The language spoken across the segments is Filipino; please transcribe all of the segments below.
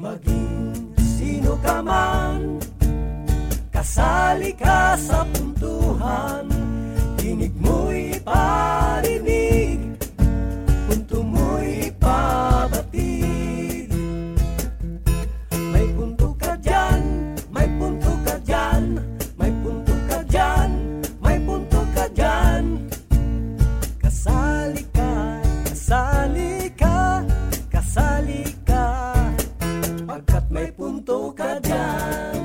Maging sino ka man, kasali ka sa puntuhan. Tinig mo'y parinig, punto mo'y pabatid. May punto ka dyan, may punto ka dyan, may punto ka dyan, may punto ka dyan. Kasali ka, kasali ka, kasali ka, pagkat may punto ka dyan.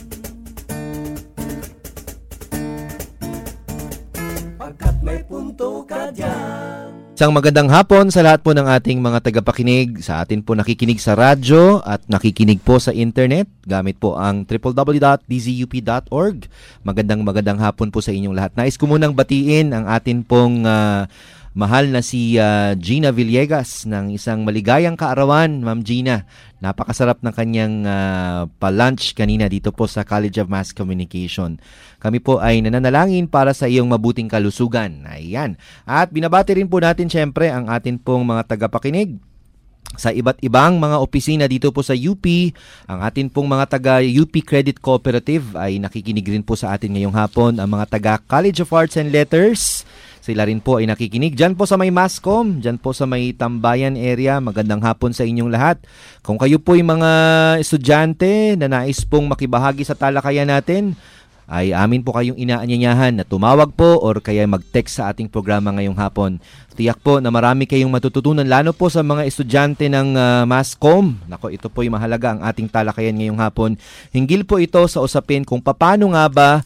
Pagkat may punto ka dyan. Isang magandang hapon sa lahat po ng ating mga tagapakinig, sa atin po nakikinig sa radyo at nakikinig po sa internet gamit po ang www.dzup.org. Magandang hapon po sa inyong lahat. Nais ko munang batiin ang atin pong mahal na si Gina Villegas ng isang maligayang kaarawan, Ma'am Gina. Napakasarap ng kanyang pa-lunch kanina dito po sa College of Mass Communication. Kami po ay nananalangin para sa iyong mabuting kalusugan. Ayan. At binabati rin po natin syempre ang atin pong mga tagapakinig sa iba't ibang mga opisina dito po sa UP. Ang atin pong mga taga-UP Credit Cooperative ay nakikinig rin po sa atin ngayong hapon. Ang mga taga-College of Arts and Letters, sila rin po ay nakikinig. Diyan po sa may Mascom, diyan po sa may Tambayan area. Magandang hapon sa inyong lahat. Kung kayo po ay mga estudyante na nais pong makibahagi sa talakayan natin, ay amin po kayong inaanyayahan na tumawag po or kaya mag-text sa ating programa ngayong hapon. Tiyak po na marami kayong matututunan, lalo po sa mga estudyante ng Mascom. Nako, ito po yung mahalaga ang ating talakayan ngayong hapon. Hinggil po ito sa usapin kung paano nga ba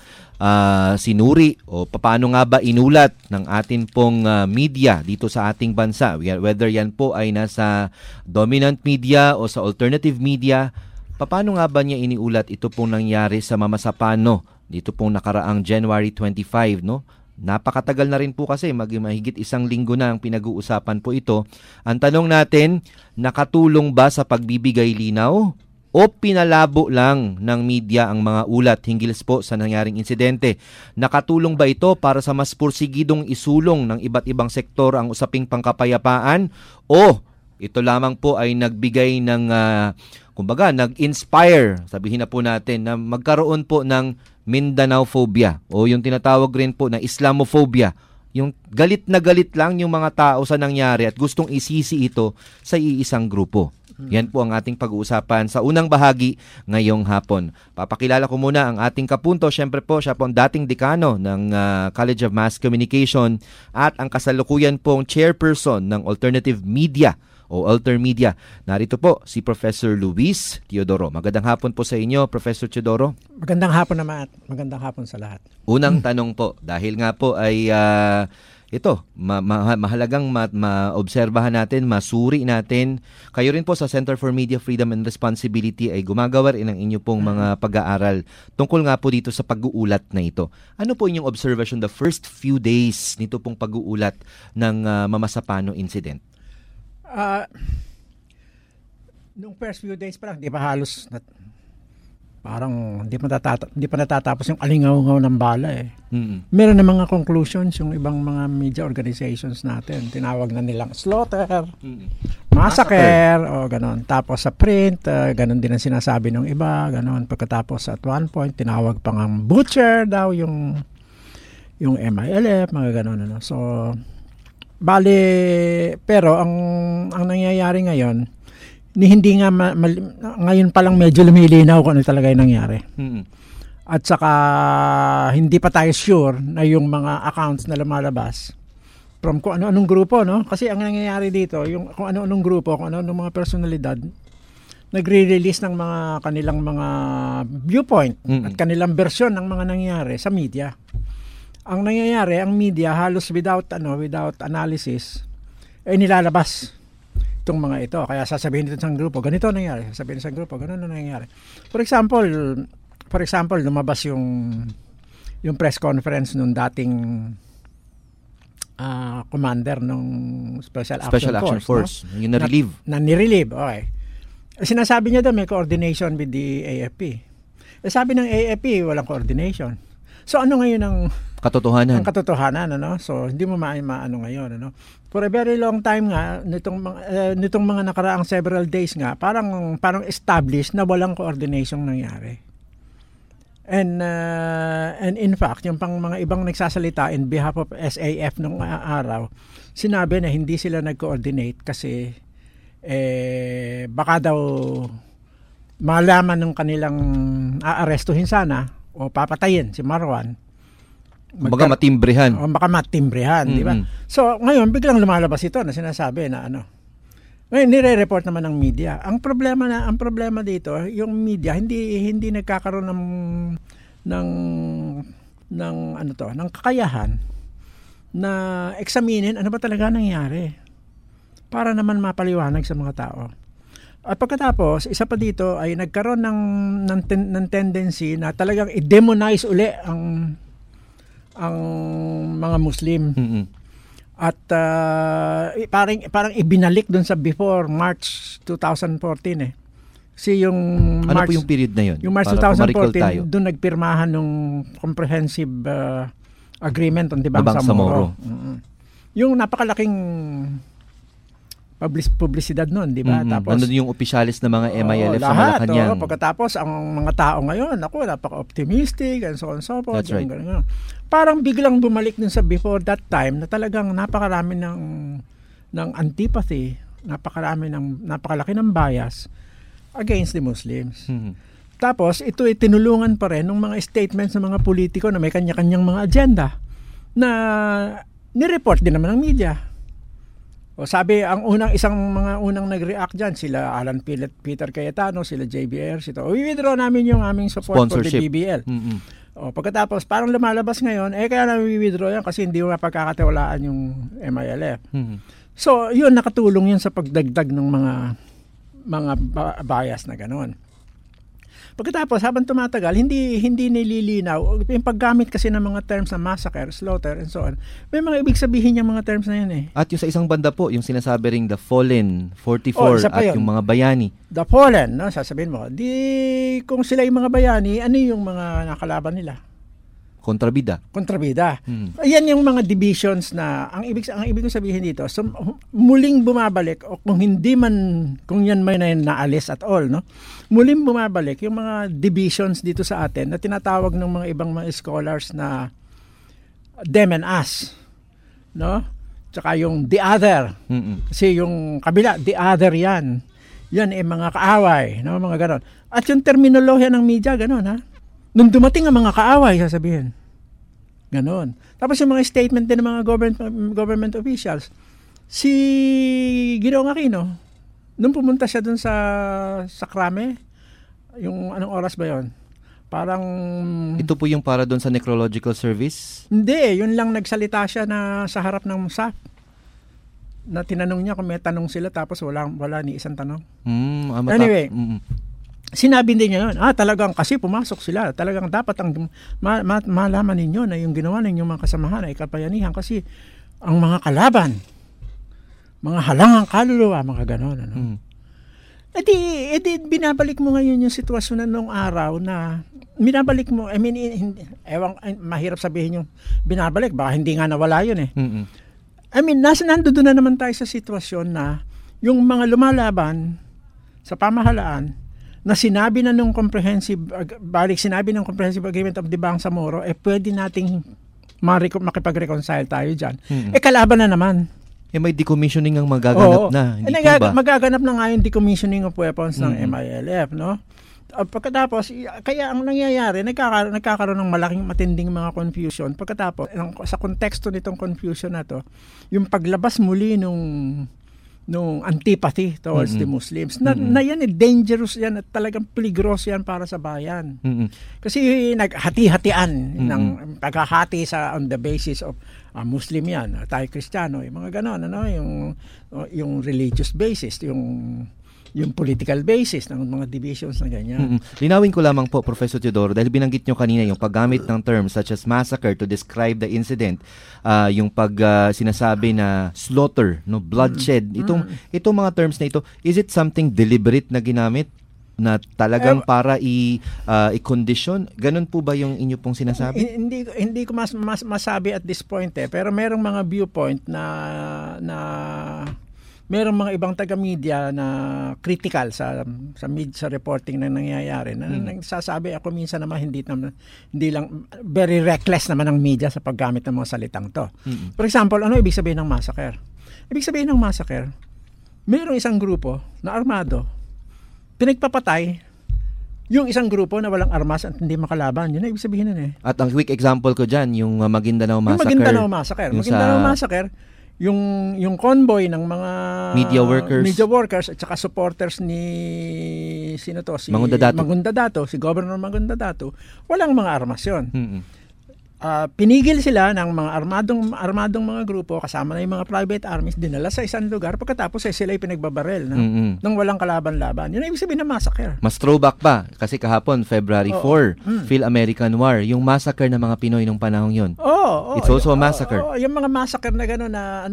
sinuri o paano nga ba inulat ng atin pong media dito sa ating bansa. Whether yan po ay nasa dominant media o sa alternative media, paano nga ba niya iniulat ito pong nangyari sa Mamasapano dito pong nakaraang January 25, no? Napakatagal na rin po kasi, mahigit isang linggo na ang pinag-uusapan po ito. Ang tanong natin, nakatulong ba sa pagbibigay linaw o pinalabo lang ng media ang mga ulat hinggil po sa nangyaring insidente? Nakatulong ba ito para sa mas pursigidong isulong ng iba't ibang sektor ang usaping pangkapayapaan? O ito lamang po ay nagbigay ng, kumbaga, nag-inspire, sabihin na po natin, na magkaroon po ng Mindanao phobia o yung tinatawag rin po na Islamophobia. Yung galit na galit lang yung mga tao sa nangyari at gustong isisi ito sa iisang grupo. Yan po ang ating pag-uusapan sa unang bahagi ngayong hapon. Papakilala ko muna ang ating kapunto. Siyempre po, siya po ang dating dekano ng College of Mass Communication at ang kasalukuyan pong chairperson ng Alternative Media o Altermedia. Narito po si Professor Luis Teodoro. Magandang hapon po sa inyo, Professor Teodoro. Magandang hapon naman at magandang hapon sa lahat. Unang tanong po, dahil nga po ay mahalagang maobserbahan natin, masuri natin. Kayo rin po sa Center for Media Freedom and Responsibility ay gumagawa rin ng inyo pong mga pag-aaral tungkol nga po dito sa pag-uulat na ito. Ano po inyong observation the first few days nito pong pag-uulat ng Mamasapano incident? Nung first few days pa lang, di pa halos parang hindi pa natatapos yung alingaw-ngaw ng bala eh. Mm-hmm. Meron na mga conclusions yung ibang mga media organizations natin. Tinawag na nilang slaughter, massacre, o ganon. Tapos sa print, ganon din ang sinasabi ng iba, ganon. Pagkatapos at one point, tinawag pang ang butcher daw yung MILF, mga ganon. Ano. So, pero ang nangyayari ngayon, hindi nga ngayon pa lang medyo lumilinaw kung ano talaga yung nangyari. Mm-hmm. At saka hindi pa tayo sure na yung mga accounts na lumalabas from kung ano-anong grupo, no? Kasi ang nangyayari dito, yung kung ano-anong grupo, kung ano-anong mga personalidad nagre-release ng mga kanilang mga viewpoint at kanilang version ng mga nangyayari sa media. Ang nangyayari, ang media halos without analysis nilalabas itong mga ito. Kaya sasabihin dito sa grupo, ganito nangyari. Sasabihin sa grupo, ganun na nangyari. For example, lumabas yung press conference nung dating commander ng Special Action Force. No? Yung na-relieve. Na-relieve, okay. Sinasabi niya daw may coordination with the AFP. Sabi ng AFP, walang coordination. So ano ngayon ang Katotohanan. Ang katotohanan, ano? So hindi mo maano ngayon, ano? For a very long time nga nitong mga nakaraang several days nga, parang established na walang coordination nangyari. And in fact, yung pang mga ibang nagsasalita in behalf of SAF nung araw, sinabi na hindi sila nag-coordinate kasi baka daw malaman ng kanilang aarestuhin sana o papatayin si Marwan. Baka matimbrehan. O baka matimbrehan, di ba? So, ngayon, biglang lumalabas ito na sinasabi na ano. Ngayon, nire-report naman ng media. Ang problema dito, yung media, hindi nagkakaroon ng kakayahan na eksaminin ano ba talaga nangyari para naman mapaliwanag sa mga tao. At pagkatapos, isa pa dito ay nagkaroon ng tendency na talagang i-demonize uli ang mga Muslim. Mm-hmm. At parang ibinalik dun sa before March 2014 eh. Kasi yung March, ano po yung period na yun? Yung March 2014, doon nagpirmahan ng comprehensive agreement on Dibang Samoro. Mm-hmm. Yung napakalaking publisidad noon, di ba? Mm-hmm. Tapos nandun yung opisyalis na mga MILF sa Malacanang. Pagkatapos ang mga tao ngayon, napaka-optimistic and so on and so forth. That's right. Ganun. Parang biglang bumalik dun sa before that time na talagang napakarami ng antipathy, napakalaki ng bias against the Muslims. Mm-hmm. Tapos ito ay tinulungan pa rin ng mga statements ng mga politiko na may kanya-kanyang mga agenda na nireport din naman ng media. O sabi, mga unang nag-react dyan, sila Alan Peter Cayetano, sila JBR, withdraw namin yung aming support for the BBL. Mm-hmm. O pagkatapos, parang lumalabas ngayon, kaya namin withdraw yan kasi hindi mo mapagkakatiwalaan yung MILF. Mm-hmm. So, yun, nakatulong yun sa pagdagdag ng mga bias na gano'n. Pagkatapos, habang tumatagal, hindi nililinaw. Yung paggamit kasi ng mga terms na massacre, slaughter, and so on, may mga ibig sabihin yung mga terms na yun eh. At yung sa isang banda po, yung sinasabi ring the fallen, 44, at yung mga bayani. The fallen, no? Sasabihin mo, kung sila yung mga bayani, ano yung mga nakalaban nila? Kontrabida. Ayan yung mga divisions na ang ibig ko sabihin dito, so, muling bumabalik o kung yan may naalis at all, no? Muling bumabalik yung mga divisions dito sa atin na tinatawag ng mga ibang mga scholars na them and us, no? Tsaka yung the other. Mm-mm. Kasi yung kabila, the other yan. Yan ay mga kaaway, no? Mga ganon. At yung terminolohiya ng media, ganon, ha? Nung dumating ang mga kaaway, sasabihin. Ganon. Tapos yung mga statement din ng mga government officials. Si Ginoong Aquino, nung pumunta siya dun sa Krame, yung anong oras ba yon? Parang... Ito po yung para doon sa necrological service? Hindi, yun lang nagsalita siya na sa harap ng SAF. Na tinanong niya kung may tanong sila tapos wala ni isang tanong. Anyway, sinabi din niya yun, talagang kasi pumasok sila, talagang dapat ang malaman ninyo na yung ginawa ninyong mga kasamahan ay kapayanihan kasi ang mga kalaban, mga halangang kaluluwa, mga ganon. Ano? Edi binabalik mo ngayon yung sitwasyon na nung araw na binabalik mo, mahirap sabihin yung binabalik, baka hindi nga nawala yun eh. Mm-hmm. Nandoon na naman tayo sa sitwasyon na yung mga lumalaban sa pamahalaan na sinabi ng comprehensive agreement of Dibang Samoro, pwede nating makipag-reconcile tayo dyan. Kalaban na naman. May decommissioning ang magaganap na. Hindi ba? Magaganap na nga yung decommissioning of weapons ng MILF, no? Pagkatapos, kaya ang nangyayari, nagkakaroon ng malaking matinding mga confusion. Pagkatapos, sa konteksto nitong confusion na to, yung paglabas muli nung antipathy towards the Muslims. Na yan dangerous yan at talagang peligros yan para sa bayan. Kasi naghati-hatian ng paghahati on the basis of Muslim yan, tayo Kristiyano, yung mga ganon, yung religious basis, yung political basis ng mga divisions na ganyan. Linawin ko lamang po, Professor Teodoro, dahil binanggit nyo kanina yung paggamit ng terms such as massacre to describe the incident, yung sinasabi na slaughter, bloodshed, itong mga terms na ito, is it something deliberate na ginamit? na talagang para i-condition. Ganun po ba yung inyo pong sinasabi? Hindi ko masabi at this point pero merong mga viewpoint na merong mga ibang taga-media na critical sa reporting na nangyayari. Nagsasabi ako minsan naman hindi lang very reckless naman ang media sa paggamit ng mga salitang to. For example, ano ibig sabihin ng massacre? Ibig sabihin ng massacre, merong isang grupo na armado, pinagpapatay yung isang grupo na walang armas at hindi makalaban. Yun ang ibig sabihin nun At ang quick example ko dyan, yung Maguindanao Massacre. Yung Maguindanao Massacre, yung convoy ng mga media workers at saka supporters ni si Magundadato, si Governor Magundadato, walang mga armas yun. Pinigil sila ng mga armadong mga grupo kasama na yung mga private armies, dinala sa isang lugar, pagkatapos sila ay pinagbabarel nang walang kalaban-laban. Yun ang ibig sabihin ng massacre. Mas throwback pa kasi kahapon February 4 Phil-American War, yung massacre ng mga Pinoy nung panahong yun. It's also a massacre. Yung mga massacre na gano'n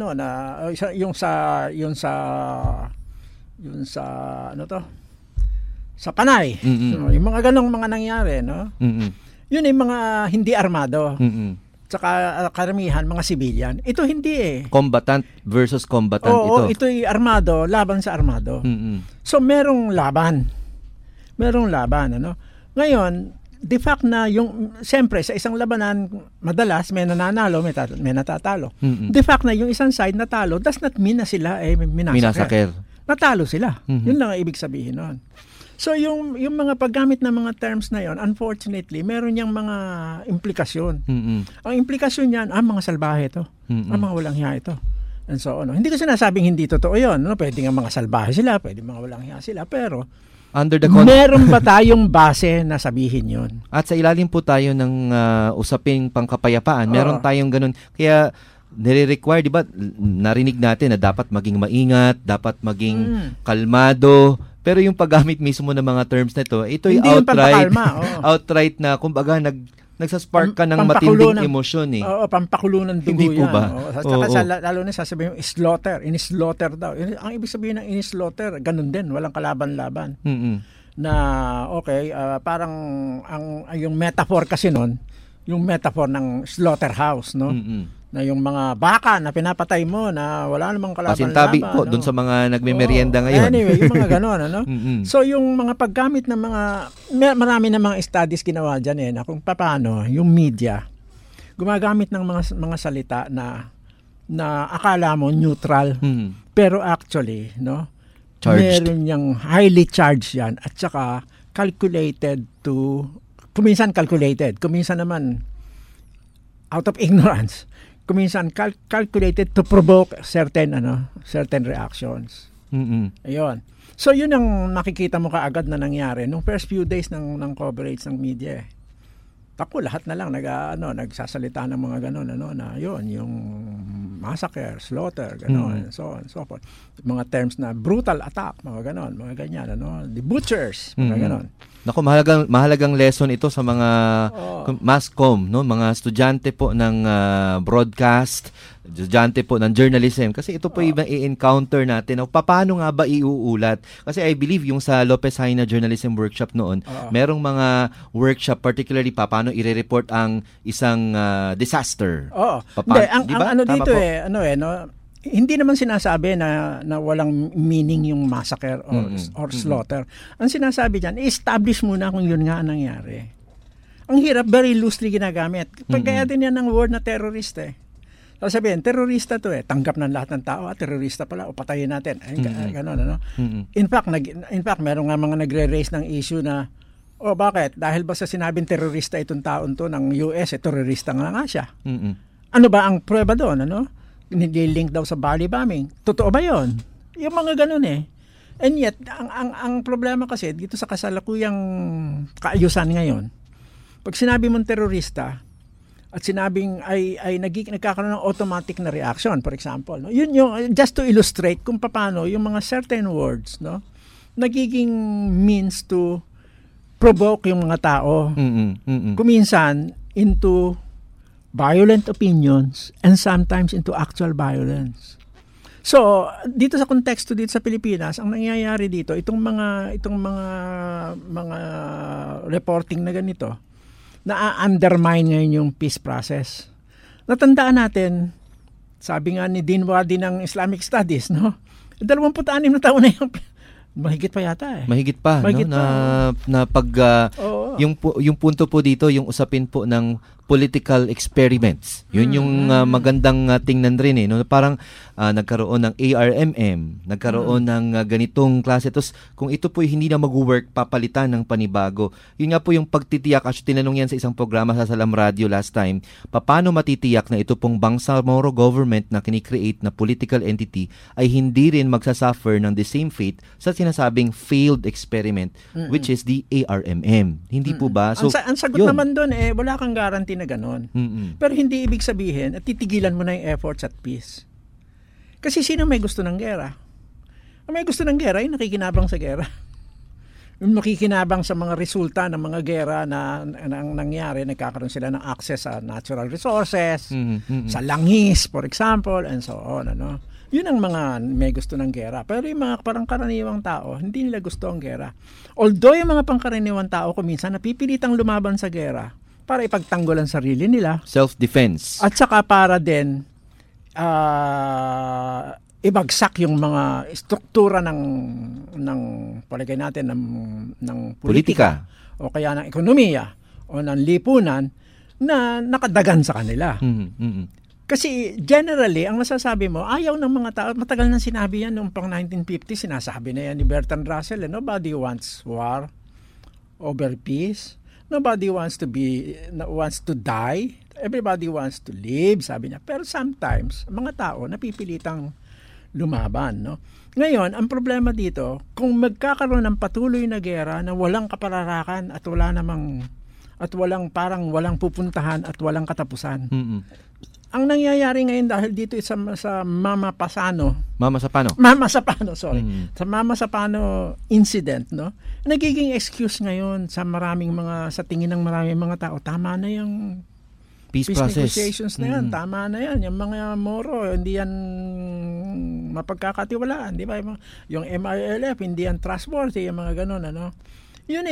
sa Panay. Yung mga ganong mga nangyari, no? Yun ay mga hindi armado. Tsaka karamihan mga civilian. Ito hindi Combatant versus combatant ito. Ito ay armado laban sa armado. So merong laban. Ano? Ngayon, the fact na siyempre sa isang labanan madalas may nananalo, may natatalo. The fact na yung isang side natalo does not mean na sila ay minasakir. Natalo sila. Yun lang ang ibig sabihin noon. So yung mga paggamit ng mga terms na yon, unfortunately, meron niyang mga implikasyon. Ang implikasyon niyan, mga salbahe ito. Mga walang hiya ito. And so hindi ko sinasabing hindi totoo yon. Pwede nga mga salbahe sila, pwede mga walang hiya sila, pero meron ba tayong base na sabihin yon? At sa ilalim po tayo ng usaping pangkapayapaan, meron tayong ganun. Kaya nire-require, di ba, narinig natin na dapat maging maingat, dapat maging kalmado. Pero yung paggamit mismo ng mga terms na ito ay outright na kumbaga nagsaspark ka ng matinding emosyon pampakulo ng dugo. Hindi po ba? Lalo na sasabihin yung slaughter, in-slaughter daw. Ang ibig sabihin ng in-slaughter, ganun din, walang kalaban-laban. Na parang yung metaphor kasi nun, yung metaphor ng slaughterhouse, no? Na yung mga baka na pinapatay mo na wala namang kalaban-laban. Pasintabi po doon sa mga nagmemeryenda ngayon. Anyway, yung mga gano'n, So yung mga paggamit ng marami na mga studies ginawa dyan na kung paano yung media gumagamit ng mga salita na akala mo neutral, pero actually, no? Meron niyang highly charged yan at saka kuminsan naman out of ignorance. Kuminsan calculated to provoke certain reactions. Ayun. So yun ang nakikita mo kaagad na nangyari nung first few days ng coverage ng media. Ako lahat na lang nagsasalita ng mga ganon na yun yung massacre, slaughter, ganon, so on, so forth. Mga terms na brutal attack, mga ganon, mga ganyan, the butchers, mga ganon. Naku, mahalagang lesson ito sa mga mass comm, no? Mga estudyante po ng broadcast, estudyante po ng journalism, kasi ito po yung i-encounter natin. Paano nga ba iuulat? Kasi I believe yung sa Lopez Haina Journalism Workshop noon, merong mga workshop, particularly paano i-report ang isang disaster. Hindi naman sinasabi na walang meaning yung massacre or slaughter. Ang sinasabi diyan, establish muna kung yun nga ang nangyari. Ang hirap, very loosely ginagamit. Pagkaya din yan ng word na terrorist sabihin, terorista to tanggap ng lahat ng tao, terorista pala, o patayin natin. Ganon, In fact, meron nga mga nagre-raise ng issue na, bakit? Dahil ba sa sinabing terorista itong taon to ng US, terorista nga siya. Ano ba ang prueba doon, nililink daw sa Bali bombing. Totoo ba yon? Yung mga ganun And yet, ang problema kasi dito sa kasalukuyang kaayusan ngayon, pag sinabi mong terorista at sinabing ay nagkakaroon ng automatic na reaction, for example, yun yung just to illustrate kung paano yung mga certain words, nagiging means to provoke yung mga tao. Kuminsan into violent opinions and sometimes into actual violence. So, dito sa konteksto dito sa Pilipinas, ang nangyayari dito, itong mga reporting na ganito, na-undermine ngayon yung peace process. Natandaan natin, sabi nga ni Dean Wadi ng Islamic Studies, no? 26 na taon na yung mahigit pa yata eh. Mahigit pa, Mahigit no? pa. Na pag yung punto po dito, yung usapin po ng political experiments. Yun yung magandang tingnan rin eh, no? Parang nagkaroon ng ARMM, nagkaroon ng ganitong klase. Tapos kung ito po hindi na mag-work, papalitan ng panibago. Yun nga po yung pagtitiyak. Actually, tinanong yan sa isang programa sa Salam Radio last time. Paano matitiyak na ito pong Bangsamoro government na kinikreate na political entity ay hindi rin magsasuffer ng the same fate sa sinasabing failed experiment, which is the ARMM. Hindi po ba? So, ang sagot yun. naman doon wala kang guarantee na ganon. Pero hindi ibig sabihin at titigilan mo na yung efforts at peace. Kasi sino may gusto ng gera? Ang may gusto ng gera ay nakikinabang sa gera. Yung nakikinabang sa mga resulta ng mga gera na nangyari, nagkakaroon sila ng access sa natural resources, sa langis, for example, and so on. Ano? Yun ang mga may gusto ng gera. Pero yung mga parang karaniwang tao, hindi nila gusto ang gera. Although yung mga pangkaraniwang tao kuminsan napipilitang lumaban sa gera para ipagtanggol ang sarili nila. Self-defense. At saka para din ibagsak yung mga struktura ng palagay natin ng politika o kaya ng ekonomiya o ng lipunan na nakadagan sa kanila. Kasi generally, ang masasabi mo, ayaw ng mga tao, matagal nang sinabi yan noong pang 1950, sinasabi na yan ni Bertrand Russell, nobody wants war over peace. Nobody wants to die. Everybody wants to live, sabi niya. Pero sometimes, mga tao napipilitang lumaban, no? Ngayon, ang problema dito, kung magkakaroon ng patuloy na gera na walang kapararakan at walang pupuntahan at walang katapusan. Ang nangyayari ngayon dahil dito sa Mama Sapano incident, no? Nagiging excuse ngayon sa tingin ng maraming mga tao, tama na yung peace negotiations na yan, tama na yan. Yung mga Moro, hindi yan mapagkakatiwalaan, di ba? Yung MILF, hindi yan trustworthy, yung mga ganun, ano? Yun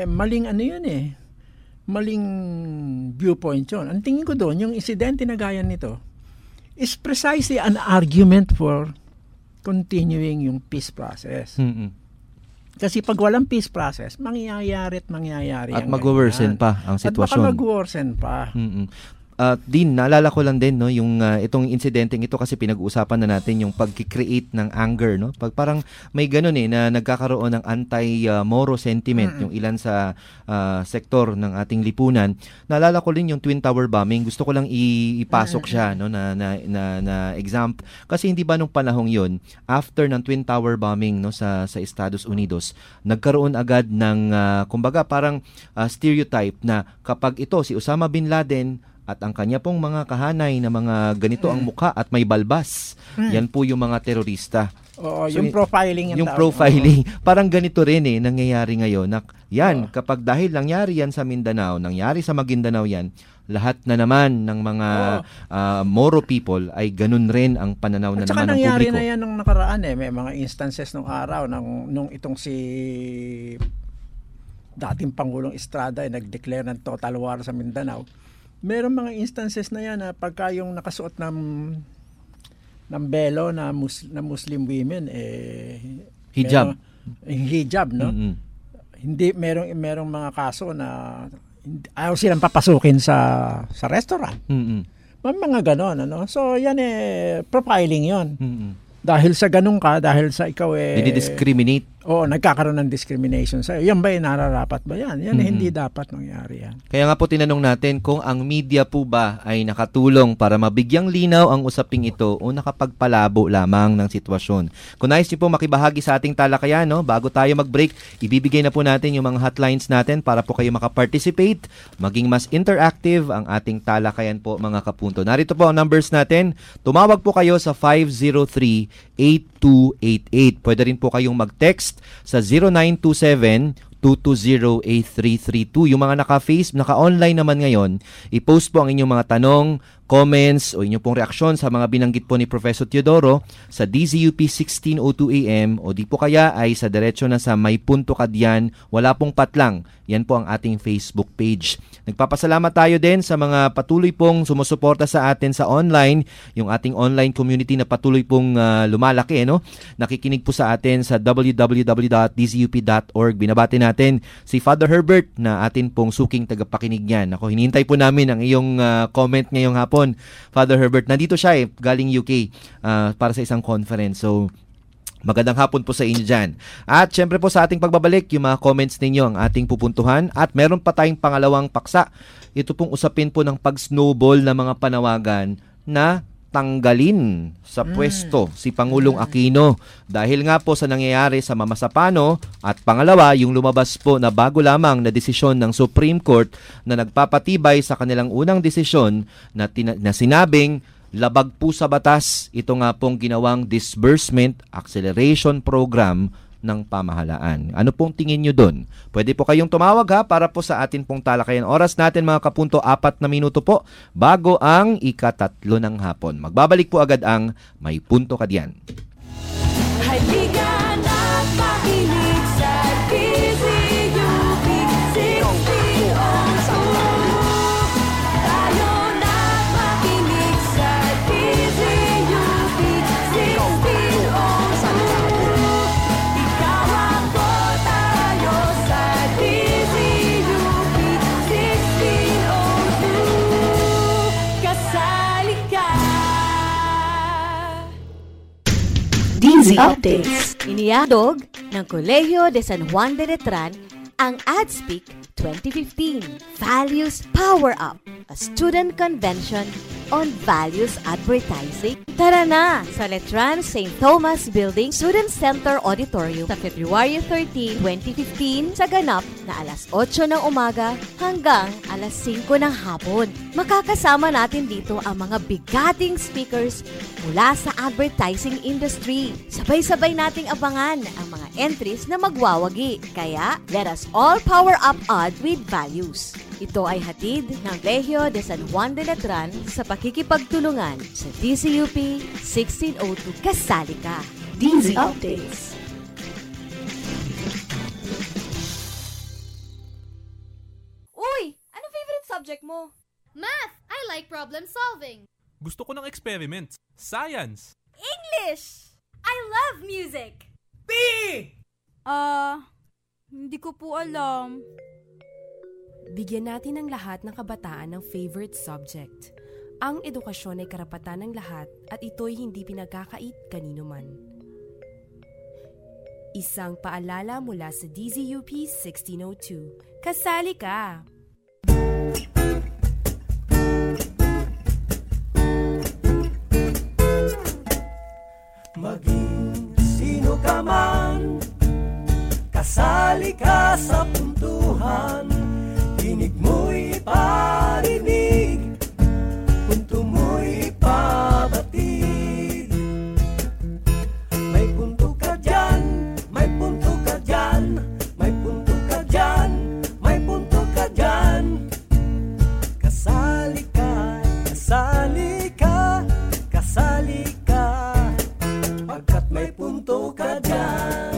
maling viewpoint yun. Ang tingin ko doon, yung insidente na gaya nito is precisely an argument for continuing yung peace process. Kasi pag walang peace process, mangyayari. At mag-worsen pa ang sitwasyon. At baka mag-worsen pa. Din, naalala ko lang din, no, yung itong insidenteng ito kasi pinag-uusapan na natin yung pag-create ng anger, no? Parang may ganun na nagkakaroon ng anti-Moro sentiment yung ilan sa sektor ng ating lipunan. Naalala ko din yung Twin Tower bombing. Gusto ko lang ipasok siya, no, na example. Kasi hindi ba nung panahong yun, after ng Twin Tower bombing, no, sa Estados Unidos, nagkaroon agad ng kumbaga parang stereotype na kapag ito si Osama Bin Laden at ang kanya pong mga kahanay na mga ganito ang mukha at may balbas, yan po yung mga terorista. Oo, so, yung profiling. Yung profiling. Parang ganito rin nangyayari ngayon. Kapag dahil nangyari yan sa Mindanao, nangyari sa Maguindanao yan, lahat na naman ng mga Moro people ay ganun rin ang pananaw na naman ng publiko. At saka nangyari na yan nung nakaraan may mga instances nung araw nung itong si dating Pangulong Estrada nag-declare ng total war sa Mindanao. Meron mga instances na yan na pagka yung nakasuot ng belo na Muslim women hijab, no? Hindi merong mga kaso na ayaw silang papasukin sa restaurant. Mga ganon, ano? So yan profiling yon. Dahil sa ganun ka, dahil sa ikaw discriminate. Oo, nagkakaroon ng discrimination sa'yo. Yan ba nararapat ba yan? Yan hindi dapat mangyari yan. Kaya nga po tinanong natin kung ang media po ba ay nakatulong para mabigyang linaw ang usaping ito o nakapagpalabo lamang ng sitwasyon. Kung nais niyo po makibahagi sa ating talakayan, no, bago tayo mag-break, ibibigay na po natin yung mga hotlines natin para po kayo makaparticipate, maging mas interactive ang ating talakayan po mga kapunto. Narito po ang numbers natin. Tumawag po kayo sa 503-8288. Pwede rin po kayong mag-text sa 0927-220-8332. Yung mga naka-online naman ngayon, i-post po ang inyong mga tanong, comments o inyo pong reaksyon sa mga binanggit po ni Professor Teodoro sa DZUP 1602 AM o di po kaya ay sa diretso na sa May Punto Ka Diyan, wala pong patlang. Yan po ang ating Facebook page. Nagpapasalamat tayo din sa mga patuloy pong sumusuporta sa atin sa online, yung ating online community na patuloy pong lumalaki, no? Nakikinig po sa atin sa www.dzup.org. Binabati natin si Father Herbert na atin pong suking tagapakinig niyan. Ako, hinihintay po namin ang iyong comment ngayong hapon. Father Herbert, nandito siya galing UK para sa isang conference. So, magandang hapon po sa inyo dyan. At syempre po sa ating pagbabalik, yung mga comments ninyo ang ating pupuntuhan. At meron pa tayong pangalawang paksa. Ito pong usapin po ng pag-snowball na mga panawagan na tanggalin sa pwesto si Pangulong Aquino. Dahil nga po sa nangyayari sa Mamasapano. At pangalawa, yung lumabas po na bago lamang na desisyon ng Supreme Court na nagpapatibay sa kanilang unang desisyon na sinabing labag po sa batas, ito nga pong ginawang disbursement acceleration program ng pamahalaan. Ano pong tingin nyo doon? Pwede po kayong tumawag para po sa atin pong talakayan. Oras natin mga kapunto, 4 na minuto po bago ang 3:00 ng hapon. Magbabalik po agad ang May Punto Ka Diyan. Halika na't makinig sa DZUP 1602. Tayo na't makinig sa DZUP 1602. Ikaw ako, tayo sa DZUP 1602. Kasali ka. DZ Updates. Iniadog ng Colegio de San Juan de Letran ang AdSpeak 2015 Values Power Up, a student convention on values advertising. Tara na sa Letran St. Thomas Building Student Center Auditorium sa February 13, 2015 sa ganap na alas 8 ng umaga hanggang alas 5 ng hapon. Makakasama natin dito ang mga bigating speakers mula sa advertising industry. Sabay-sabay nating abangan ang mga entries na magwawagi. Kaya, let us all power up ad with values. Ito ay hatid ng Colegio de San Juan de Letran sa pakikipagtulungan sa DZUP 1602. Kasali ka! DZ Updates. Uy! Ano favorite subject mo? Math! I like problem solving. Gusto ko ng experiments. Science. English! I love music. Hindi ko po alam. Bigyan natin ang lahat ng kabataan ng favorite subject. Ang edukasyon ay karapatan ng lahat at ito'y hindi pinagkakait kanino man. Isang paalala mula sa DZUP 1602. Kasali ka! Maging sino ka man, kasali ka sa puntuhan. Tinig mo'y parinig, punto mo'y pabatid. May punto ka dyan, may punto ka dyan, may punto ka dyan, may punto ka dyan. Kasali ka, kasali ka, kasali ka, pagkat may punto ka dyan.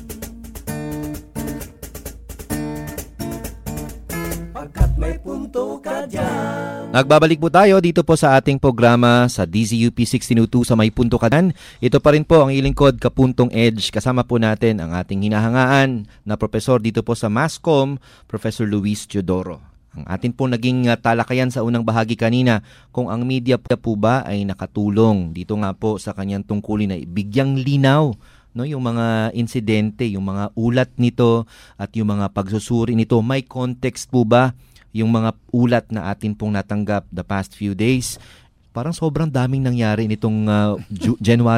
Pagkat may punto ka dyan. Nagbabalik po tayo dito po sa ating programa sa DZUP 1602 sa May Punto Ka Diyan. Ito pa rin po ang ilingkod Kapuntong Edge. Kasama po natin ang ating hinahangaan na profesor dito po sa Mascom, Professor Luis Teodoro. Ang atin po naging talakayan sa unang bahagi kanina kung ang media po ba ay nakatulong dito nga po sa kanyang tungkulin na bigyang linaw, no, yung mga insidente, yung mga ulat nito at yung mga pagsusuri nito. May context po ba yung mga ulat na atin pong natanggap the past few days? Parang sobrang daming nangyari nitong January at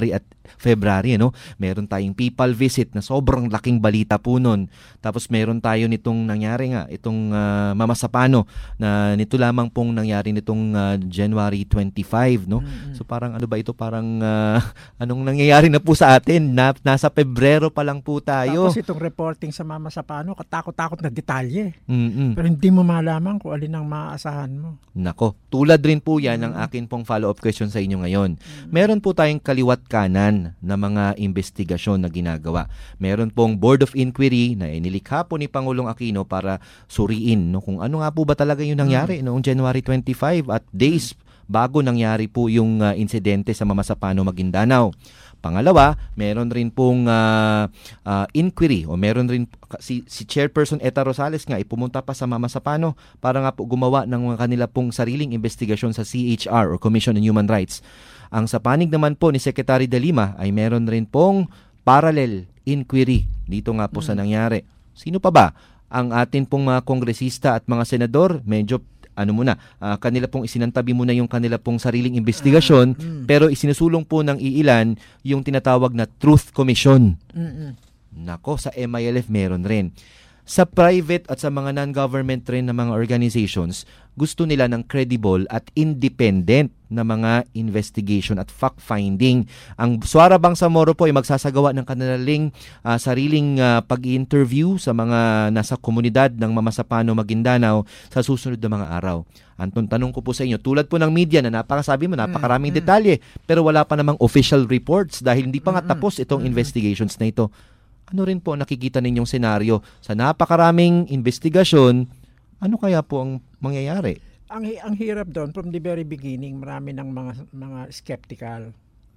February, no? Meron tayong people visit na sobrang laking balita po nun. Tapos meron tayo nitong nangyari nga, itong Mamasapano na nito lamang pong nangyari nitong January 25, no? So parang ano ba ito? Parang anong nangyayari na po sa atin? Nasa Pebrero pa lang po tayo. Tapos itong reporting sa Mamasapano, katakot-takot na detalye. Mm-mm. Pero hindi mo malaman kung alin ang maaasahan mo. Nako, tulad rin po yan ng akin pong follow-up question sa inyo ngayon. Meron po tayong kaliwat kanan na mga investigasyon na ginagawa. Meron pong Board of Inquiry na inilikha po ni Pangulong Aquino para suriin, no, kung ano nga po ba talaga yung nangyari noong January 25 at days bago nangyari po yung insidente sa Mamasapano, Maguindanao. Pangalawa, meron rin pong inquiry o meron rin si Chairperson Eta Rosales nga ipumunta pa sa Mamasapano para nga po gumawa ng kanila pong sariling investigasyon sa CHR or Commission on Human Rights. Ang sa panig naman po ni Secretary De Lima ay meron rin pong parallel inquiry dito nga po sa nangyari. Sino pa ba? Ang atin pong mga kongresista at mga senador, medyo kanila pong isinantabi muna yung kanila pong sariling investigasyon, pero isinusulong po ng iilan yung tinatawag na Truth Commission. Nako, sa MILF meron rin. Sa private at sa mga non-government rin na mga organizations, gusto nila ng credible at independent na mga investigation at fact-finding. Ang Suara Bangsamoro po ay magsasagawa ng kanilang sariling pag-i-interview sa mga nasa komunidad ng Mamasapano, Maguindanao sa susunod na mga araw. Anton, tanong ko po sa inyo, tulad po ng media na napakaraming detalye, pero wala pa namang official reports dahil hindi pa nga tapos itong investigations na ito. Ano rin po nakikita ninyong senaryo sa napakaraming investigasyon? Ano kaya po ang mangyayari? Ang hirap doon from the very beginning, marami ng mga skeptical.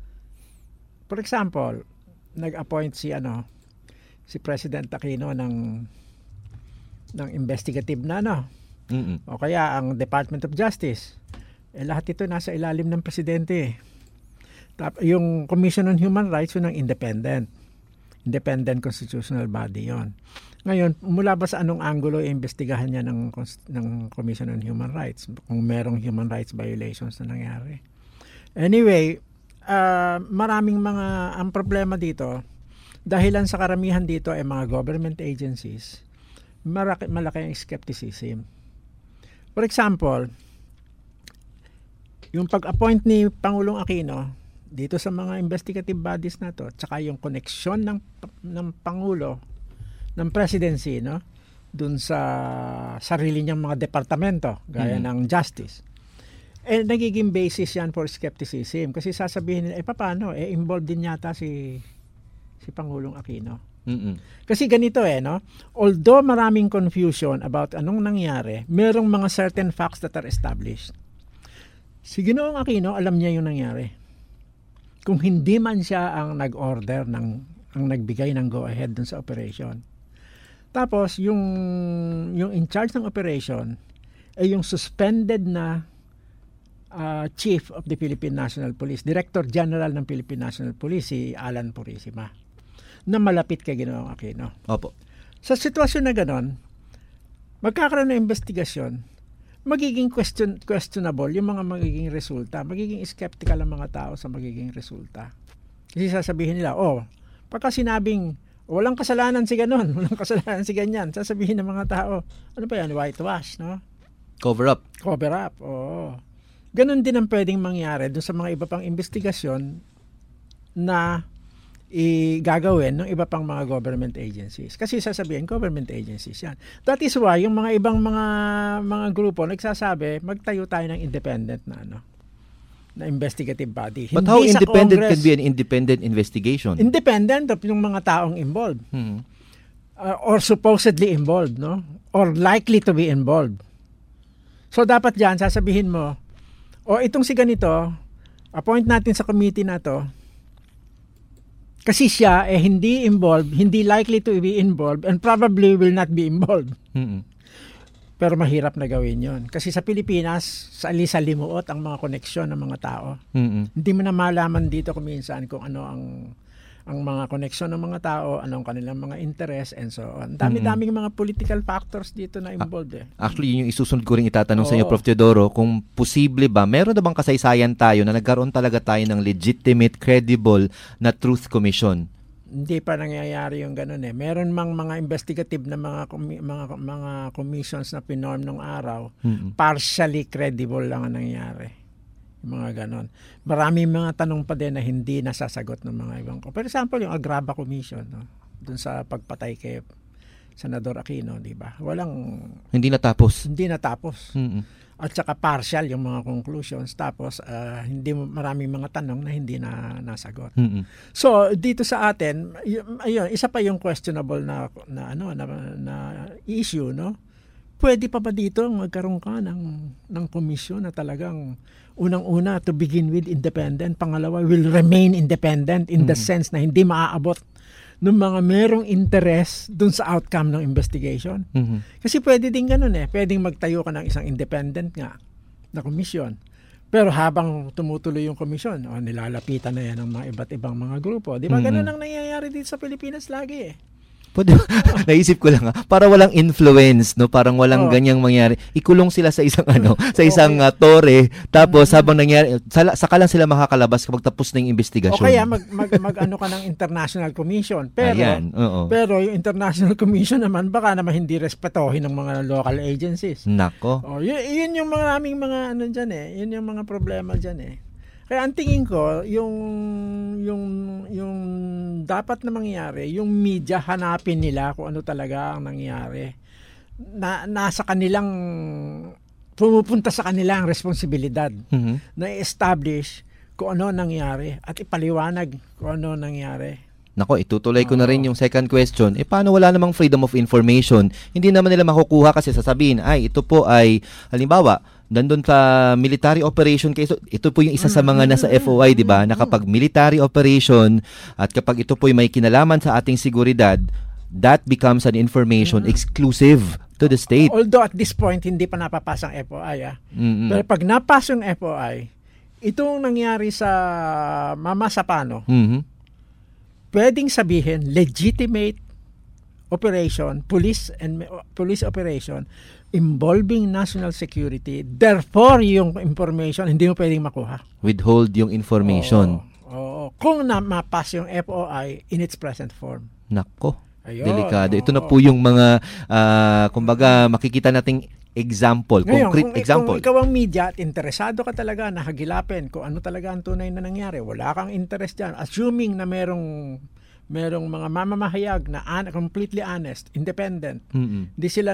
For example, nag-appoint si President Aquino ng investigative na o kaya ang Department of Justice. Lahat ito nasa ilalim ng presidente. Yung Commission on Human Rights yun ang independent constitutional body yon. Ngayon, mula ba sa anong angulo iimbestigahan niya ng Commission on Human Rights kung merong human rights violations na nangyari? Anyway, maraming ang problema dito, dahilan sa karamihan dito ay mga government agencies, malaki ang skepticism. For example, yung pag-appoint ni Pangulong Aquino dito sa mga investigative bodies na to, tsaka yung koneksyon ng Pangulo, ng presidency, dun sa sarili niyang mga departamento, gaya ng justice. Nagiging basis yan for skepticism. Kasi sasabihin nila, paano? Involved din yata si Pangulong Aquino. Kasi ganito although maraming confusion about anong nangyari, merong mga certain facts that are established. Si Ginoong Aquino, alam niya yung nangyari. Kung hindi man siya ang nag-order ang nagbigay ng go-ahead dun sa operation. Tapos, yung in charge ng operation ay yung suspended na Chief of the Philippine National Police, Director General ng Philippine National Police, si Alan Purisima, na malapit kay Ginoong Aquino. Opo. Sa sitwasyon na ganon, magkakaroon ng investigasyon, magiging questionable yung mga magiging resulta. Magiging skeptical ang mga tao sa magiging resulta. Kasi sasabihin nila, pagka sinabing walang kasalanan si ganon, walang kasalanan si ganyan, sasabihin ng mga tao, ano ba yan, whitewash, no? Cover up, oo. Ganon din ang pwedeng mangyari dun sa mga iba pang investigasyon na gagawin ng iba pang mga government agencies. Kasi sasabihin, government agencies yan. That is why, yung mga ibang mga grupo nagsasabi, magtayo tayo ng independent na investigative body. But how independent can be an independent investigation? Independent of yung mga taong involved. Or supposedly involved, no? Or likely to be involved. So, dapat dyan, sasabihin mo, itong si ganito, appoint natin sa committee na to, kasi siya hindi involved, hindi likely to be involved, and probably will not be involved. Pero mahirap na gawin yon. Kasi sa Pilipinas, sali-salimuot ang mga koneksyon ng mga tao. Hindi mo na malaman dito kung minsan kung ano ang mga koneksyon ng mga tao, anong kanilang mga interest, and so on. Dami-daming mga political factors dito na involved Actually, yun yung isusunod ko rin itatanong sa inyo, Oo. Prof. Teodoro, kung posible ba, meron na bang kasaysayan tayo na nagkaroon talaga tayo ng legitimate, credible na truth commission? Hindi pa nangyayari yung ganun Meron mang mga investigative na mga commissions na pinorm nung araw, partially credible lang ang nangyari. Yung mga ganon. Maraming mga tanong pa din na hindi nasasagot ng mga ibang. For example, yung Agraba Commission, dun sa pagpatay kay Senador Aquino, di ba? Hindi natapos. Hindi natapos. At saka partial yung mga conclusions. Tapos, hindi maraming mga tanong na hindi na nasagot. So, dito sa atin, ayun, isa pa yung questionable na issue, no? Pwede pa ba dito magkaroon ka ng komisyon na talagang unang-una, to begin with, independent. Pangalawa, will remain independent in the sense na hindi maaabot ng mga merong interest dun sa outcome ng investigation. Kasi pwede din ganun Pwedeng magtayo ka ng isang independent nga na komisyon. Pero habang tumutuloy yung komisyon, nilalapitan na yan ng mga iba't ibang mga grupo. Di ba ganun ang nangyayari dito sa Pilipinas lagi Pwede, naisip ko lang para walang influence, no? Parang walang ganyang mangyari. Ikulong sila sa isang sa isang tore, tapos habang nangyari, saka lang sila makakalabas kapag tapos na yung investigasyon. O kaya mag-ano ka ng international commission. Pero yung international commission naman, baka naman hindi respetohin ng mga local agencies. Nako. Yun yung maraming mga dyan Yun yung mga problema dyan Kaya ang tingin ko, yung dapat na mangyari, yung media hanapin nila kung ano talaga ang nangyari. Nasa kanilang, pumupunta sa kanilang responsibilidad na i-establish kung ano nangyari at ipaliwanag kung ano nangyari. Nako, itutuloy ko na rin yung second question. Paano wala namang freedom of information? Hindi naman nila makukuha kasi sasabihin, ito po ay, halimbawa, nandun sa military operation kayo. Ito po yung isa sa mga nasa FOI, di ba? Na kapag military operation at kapag ito po yung may kinalaman sa ating seguridad, that becomes an information exclusive to the state. Although at this point, hindi pa napapasang FOI. Pero pag napasang FOI, itong nangyari sa Mama Sapano, pwedeng sabihin legitimate operation, police operation involving national security. Therefore, yung information hindi mo pwedeng makuha. Withhold yung information. Kung mapas yung FOI in its present form. Nako. Delikado. Ito na po yung mga kumbaga makikita nating example, concrete example. Kung ikaw ang media at interesado ka talaga na hagilapin kung ano talaga ang tunay na nangyari, wala kang interest dyan, assuming na merong mga mamamahayag na completely honest, independent, hindi sila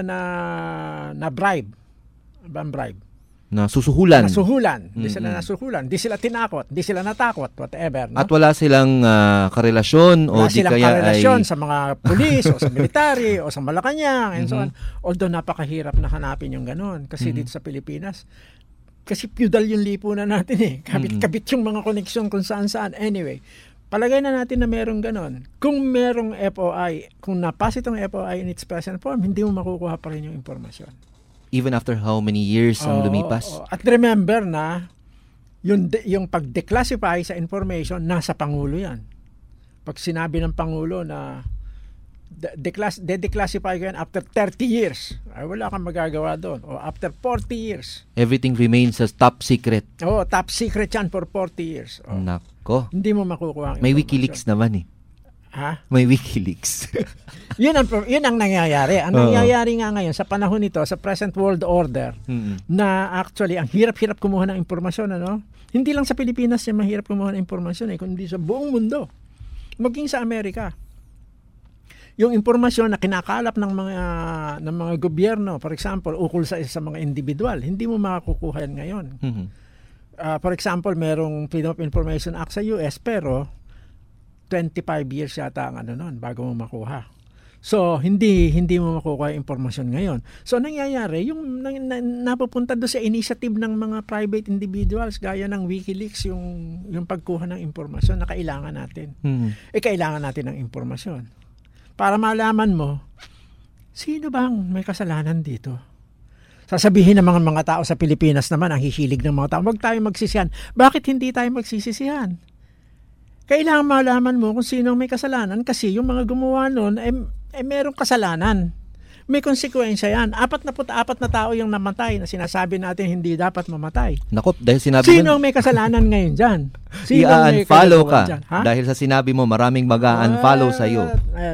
na bribe. Bribe? Nasusuhulan. Hindi sila nasuhulan. Hindi sila tinakot. Hindi sila natakot. Whatever. No? At wala silang karelasyon wala silang karelasyon sa mga pulis o sa military o sa Malacanang and so on. Although napakahirap na hanapin yung ganon. Kasi dito sa Pilipinas, kasi feudal yung lipunan natin Kabit-kabit yung mga koneksyon kung saan-saan. Anyway, palagay na natin na merong ganon. Kung merong FOI, kung napas itong FOI in its present form, hindi mo makukuha pa rin yung impormasyon. Even after how many years ang lumipas? At remember na, yung pag-declassify sa information, nasa Pangulo yan. Pag sinabi ng Pangulo na de-declassify ko yan after 30 years, ay wala kang magagawa doon. O after 40 years. Everything remains as top secret. Top secret yan for 40 years. Nako. Hindi mo makukuha ang may WikiLeaks naman May WikiLeaks. yun ang nangyayari. Ang nangyayari nga ngayon sa panahon nito, sa present world order, na actually ang hirap-hirap kumuha ng impormasyon, Hindi lang sa Pilipinas yung mahirap kumuha ng impormasyon kundi sa buong mundo. Maging sa Amerika. Yung impormasyon na kinakalap ng mga gobyerno, for example, ukol sa mga individual, hindi mo makakukuha yan ngayon. For example, merong Freedom of Information Act sa US, pero 25 years yata ang bago mo makuha. So, hindi mo makukuha yung impormasyon ngayon. So, nangyayari, yung napupunta doon sa initiative ng mga private individuals, gaya ng WikiLeaks, yung pagkuha ng impormasyon na kailangan natin. Kailangan natin ng impormasyon. Para malaman mo, sino bang may kasalanan dito? Sasabihin ng mga tao sa Pilipinas naman, ang hihilig ng mga tao, wag tayo magsisihan. Bakit hindi tayo magsisisihan? kailangan malaman mo kung sino ang may kasalanan kasi yung mga gumawa nun ay merong kasalanan. May konsekwensya yan. 44 na tao yung namatay na sinasabi natin hindi dapat mamatay. Naku, dahil sinabi Sino ang may kasalanan ngayon dyan? I-unfollow ka. Dyan, dahil sa sinabi mo, maraming mag-unfollow sa'yo.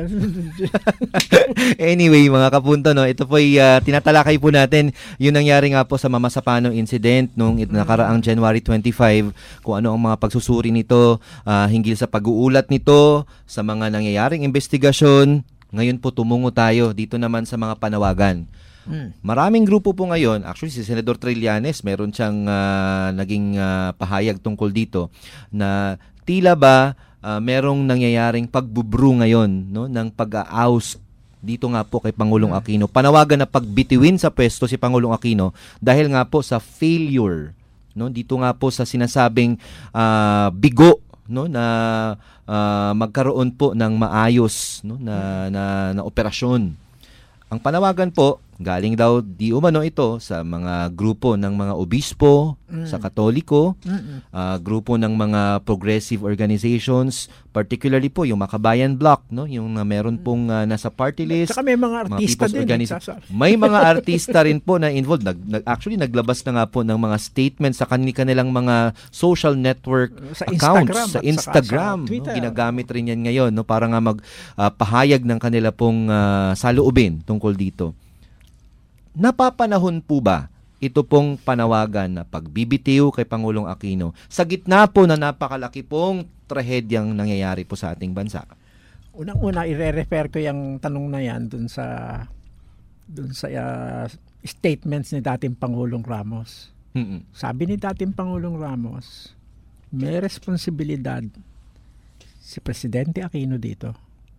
Anyway, mga kapunto, no, ito po tinatalakay po natin yung nangyari nga po sa Mama Sapano incident nung nakaraang January 25, kung ano ang mga pagsusuri nito, hinggil sa pag-uulat nito, sa mga nangyayaring investigasyon. Ngayon po tumungo tayo dito naman sa mga panawagan. Maraming grupo po ngayon, actually si Senador Trillanes, meron siyang naging pahayag tungkol dito na tila ba merong nangyayaring pagbubro ngayon, no, ng pag-oust dito nga po kay Pangulong Aquino. Panawagan na pagbitiwin sa pwesto si Pangulong Aquino dahil nga po sa failure, no, dito nga po sa sinasabing bigo, no, na magkaroon po ng maayos, no, na operasyon. Ang panawagan po, galing daw di umano ito sa mga grupo ng mga obispo, sa Katoliko, grupo ng mga progressive organizations, particularly po yung Makabayan Bloc, no, yung meron pong nasa party list. Saka may mga artista din. May mga artista rin po na involved. Actually, naglabas na nga po ng mga statements sa kanilang mga social network sa accounts, sa Instagram. Sa No, ginagamit rin yan ngayon, no, para nga magpahayag ng kanila pong saloobin tungkol dito. Napapanahon po ba ito pong panawagan na pagbibitiw kay Pangulong Aquino sa gitna po na napakalaki pong trahedyang nangyayari po sa ating bansa? Unang-una, i-refer ko yung tanong na yan dun sa statements ni dating Pangulong Ramos. Sabi ni dating Pangulong Ramos, may responsibilidad si Presidente Aquino dito.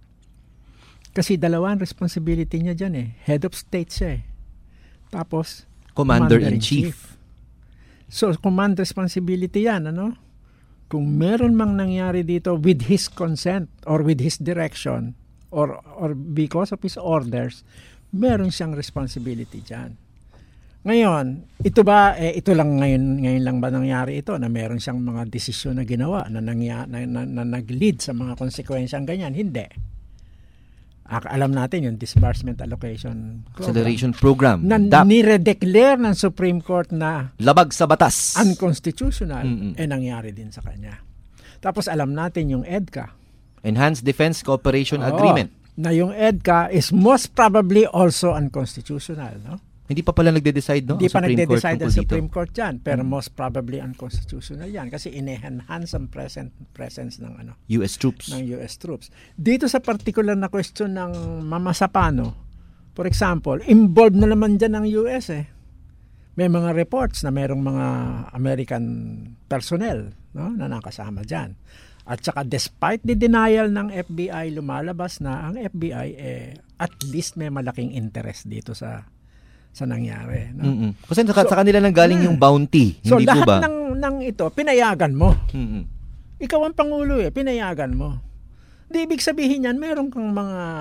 Kasi dalawang responsibility niya dyan eh. Head of State siya eh. Tapos, Commander-in-Chief. So, command responsibility yan, ano? Kung meron mang nangyari dito with his consent or with his direction or because of his orders, meron siyang responsibility dyan. Ngayon, ito lang ngayon lang ba nangyari ito na meron siyang mga desisyon na ginawa na nag-lead sa mga konsekwensyang ganyan? Hindi. Alam natin yung disbursement allocation program, acceleration program na nire-declare ng Supreme Court na labag sa batas, unconstitutional, nangyari din sa kanya. Tapos alam natin yung EDCA, Enhanced Defense Cooperation Agreement, na yung EDCA is most probably also unconstitutional, no? Hindi pa pala nagde-decide, no? Hindi pa nagde-decide ang Supreme dito. Court yan, pero most probably unconstitutional yan kasi in-enhance ang presence ng US troops. Ng US troops. Dito sa particular na question ng Mama Sapano, for example, involved na naman dyan ang US eh. May mga reports na merong mga American personnel, no, na nakasama dyan. At saka despite the denial ng FBI, lumalabas na ang FBI at least may malaking interest dito sa nangyari. No? Kasi sa kanila nang galing yung bounty. So hindi lahat po ba? ng ito, pinayagan mo. Ikaw ang Pangulo pinayagan mo. Di ibig sabihin yan, meron kang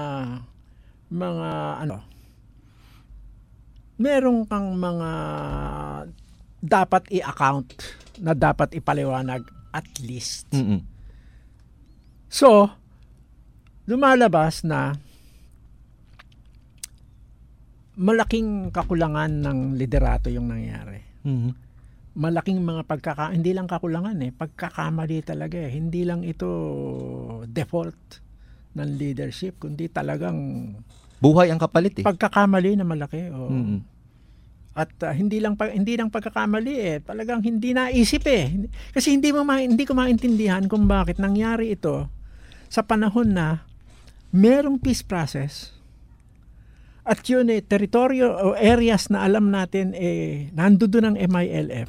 meron kang mga dapat i-account na dapat ipaliwanag at least. So, lumalabas na malaking kakulangan ng liderato yung nangyari. Malaking mga hindi lang kakulangan pagkakamali talaga Hindi lang ito default ng leadership, kundi talagang buhay ang kapalit pagkakamali na malaki. At hindi lang pagkakamali talagang hindi naisip Kasi hindi ko maintindihan kung bakit nangyari ito sa panahon na merong peace process. At yun teritoryo o areas na alam natin nandoon ang MILF.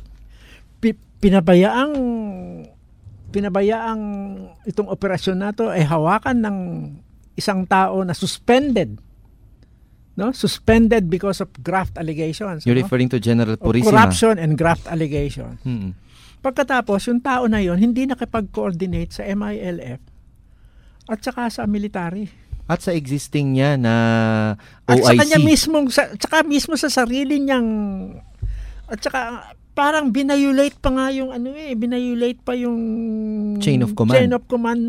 Pinabayaang itong operasyon na to hawakan ng isang tao na suspended. No? Suspended because of graft allegations. You're referring to General Purisima. Corruption and graft allegations. Pagkatapos, yung tao na yon hindi nakipag-coordinate sa MILF at saka sa military. At sa existing niya na OIC. At sa kanya mismo sa sarili niyang at saka parang binayulate pa nga yung binayulate pa yung chain of command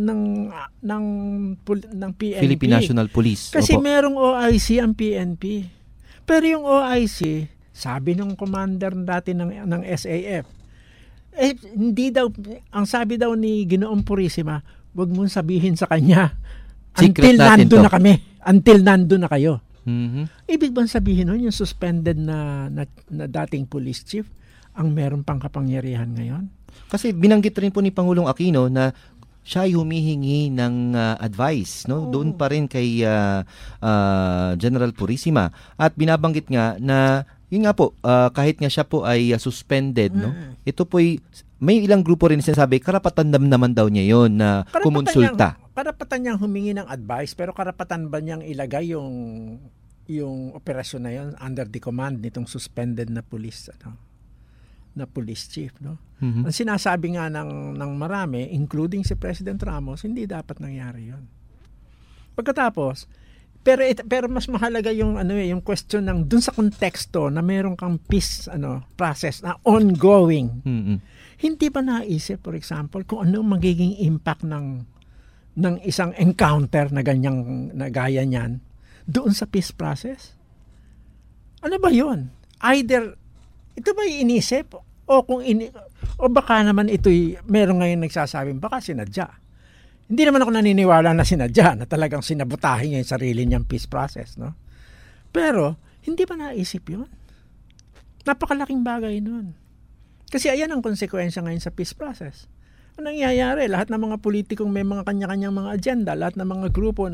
ng PNP. Philippine National Police. Kasi Opo. merong OIC ang PNP. Pero yung OIC, sabi ng commander dati ng SAF, hindi daw, ang sabi daw ni Ginoong Purisima, wag mong sabihin sa kanya Secret until nando na kami, until nando na kayo. Mhm. Ibig bang sabihin nun, yung suspended na dating police chief, ang meron pang kapangyarihan ngayon? Kasi binanggit rin po ni Pangulong Aquino na siya ay humihingi ng advice, no? Doon pa rin kay General Purisima, at binabanggit nga na yun nga po, kahit nga siya po ay suspended, no? Ito po may ilang grupo rin sinasabi karapatan naman daw niya yon na kumonsulta. Karapatan niyang humingi ng advice, pero karapatan ba niyang ilagay yung operasyon na yon under the command nitong suspended na police chief, no? Mhm. Ang sinasabi nga ng marami, including si President Ramos, hindi dapat nangyari yon. Pagkatapos, pero mas mahalaga yung yung question ng dun sa konteksto na meron kang peace process na ongoing. Mhm. Hindi ba naisip, for example, kung ano magiging impact ng isang encounter na gaya niyan doon sa peace process? Ano ba 'yon? Either ito ba inisip o baka naman ito'y meron ngayon nagsasabing baka sinadya. Hindi naman ako naniniwala na sinadya, na talagang sinabotahin niya yung sarili niyang peace process, no? Pero hindi ba naisip 'yon? Napakalaking bagay nun. Kasi ayan ang konsekwensya ngayon sa peace process. Ang nangyayari, lahat ng mga politikong may mga kanya-kanyang mga agenda, lahat ng mga grupo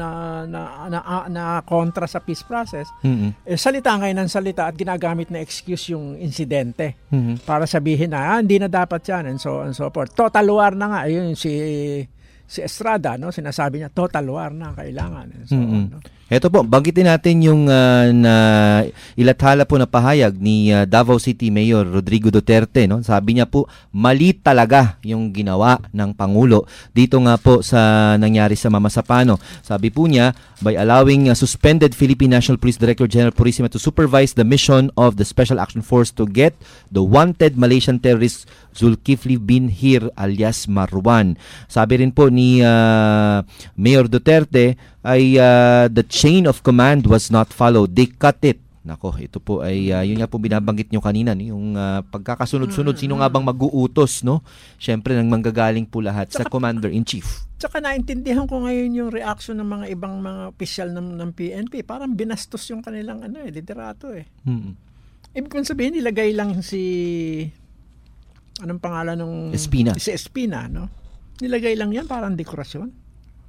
na kontra sa peace process, salita ngayon ng salita at ginagamit na excuse yung insidente para sabihin na hindi na dapat yan and so on and so forth. Total war na nga, ayun si Estrada, no? Sinasabi niya total war na kailangan and so on, no? Ito po, banggitin natin yung na ilathala po na pahayag ni Davao City Mayor Rodrigo Duterte, no? Sabi niya po, mali talaga yung ginawa ng Pangulo dito nga po sa nangyari sa Mamasapano. Sabi po niya, by allowing suspended Philippine National Police Director General Purisima to supervise the mission of the Special Action Force to get the wanted Malaysian terrorist Zulkifli bin Hir alias Marwan. Sabi rin po ni Mayor Duterte ay the chain of command was not followed. They cut it. Nako, ito po ay yun nga po binabanggit nyo kanina, yung pagkakasunod-sunod, sino nga bang mag-uutos, no? Syempre nang manggagaling po lahat sa Commander-in-Chief. Tsaka naintindihan ko ngayon yung reaction ng mga ibang mga opisyal ng PNP. Parang binastos yung kanilang liderato eh. Ibig kong sabihin, nilagay lang anong pangalan nung Espina. Si Espina, no? Nilagay lang yan parang dekorasyon.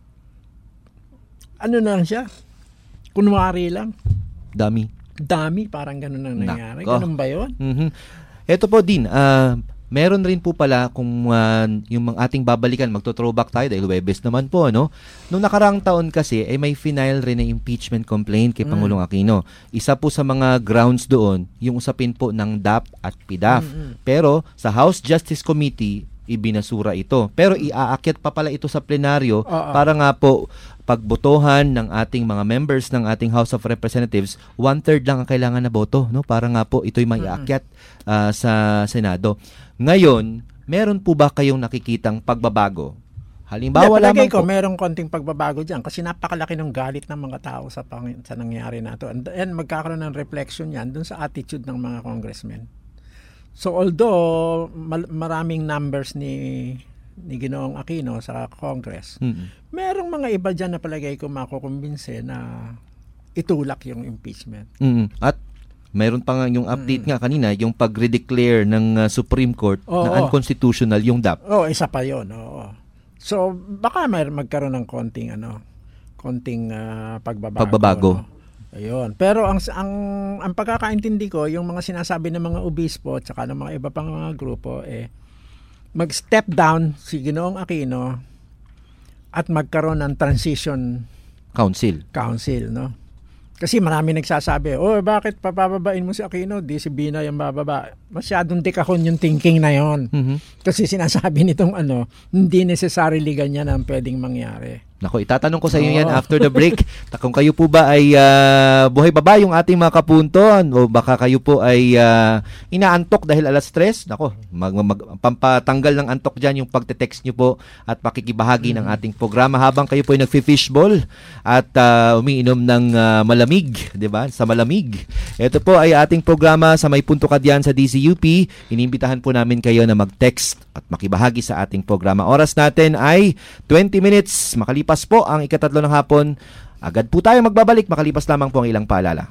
Ano na lang siya? Kunwari lang. Dami, parang ganun ang nangyari. Nako. Ganun ba yun? Ito po din, meron rin po pala kung yung ating babalikan, magto-throwback tayo dahil Huwebes naman po, no? Noong nakaraang taon kasi, may final rin na impeachment complaint kay Pangulong Aquino. Isa po sa mga grounds doon, yung usapin po ng DAP at PDAF. Pero sa House Justice Committee, ibinasura ito. Pero iaakyat pa pala ito sa plenaryo para nga po pagbotohan ng ating mga members ng ating House of Representatives, 1/3 lang ang kailangan na boto, no? Para nga po ito'y maiakyat sa Senado. Ngayon, meron po ba kayong nakikitang pagbabago? Halimbawa lamang ko, merong konting pagbabago dyan kasi napakalaki ng galit ng mga tao sa nangyari na ito. And magkakaroon ng reflection yan dun sa attitude ng mga congressmen. So although maraming numbers ni Ginoong Aquino sa Congress, merong mga iba dyan na palagay ko makukumbinse na itulak yung impeachment. At mayroon pa nga yung update nga kanina, yung pag-redeclare ng Supreme Court na unconstitutional yung DAP. Isa pa yun. So baka magkaroon ng konting pagbabago. No? Ayun. Pero ang pagkakaintindi ko, yung mga sinasabi ng mga obispo at saka ng mga iba pang mga grupo, mag-step down si Ginoong Aquino at magkaroon ng transition council, no? Kasi marami nagsasabi, bakit papababain mo si Aquino? Di si Bina yung bababa. Masyadong dekahon yung thinking na yon. Kasi sinasabi nitong hindi necessarily ganyan ang pwedeng mangyari. Nako, itatanong ko sa inyo yan after the break. Kung kayo po ba ay buhay pa ba yung ating mga kapunton o baka kayo po ay inaantok dahil alas 3? Nako, pampatanggal ng antok dyan yung pagte-text nyo po at pakikibahagi ng ating programa habang kayo po ay nagfi-fishball at umiinom ng malamig, di ba? Sa malamig. Ito po ay ating programa sa May Punto Ka Diyan sa DZUP. Inimbitahan po namin kayo na mag-text at makibahagi sa ating programa. Oras natin ay 20 minutes. Makalipas po ang ika-3 ng hapon. Agad po tayo magbabalik. Makalipas lamang po ang ilang paalala.